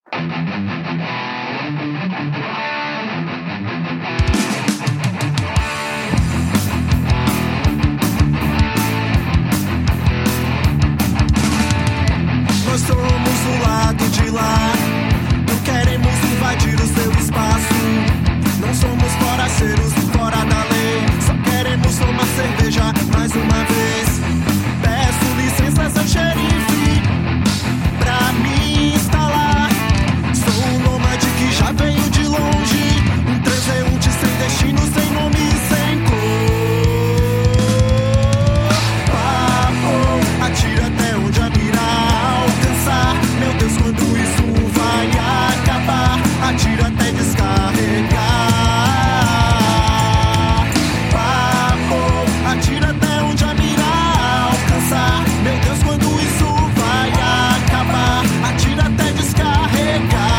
Nós somos do lado de lá, não queremos invadir o seu espaço. Não somos forasteiros fora da lei, só queremos tomar cerveja mais uma vez. Peço licença, seu xerife, pra me instalar. Sou um nômade que já veio de longe, um transeunte sem destino, sem nome e sem cor. Papo, atira até onde a mira alcançar. Meu Deus, quando isso vai acabar? Atira até descarregar. Papo, atira até onde a mira alcançar. Meu Deus, quando isso vai acabar? Atira até descarregar.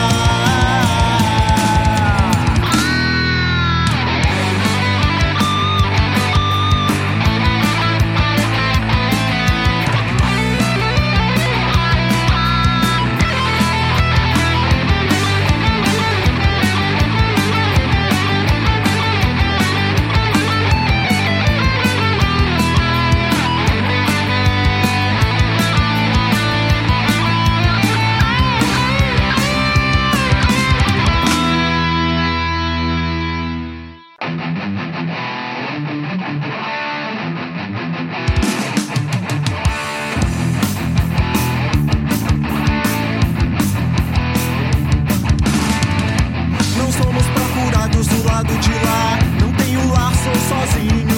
Não somos procurados do lado de lá, não tenho lar, sou sozinho.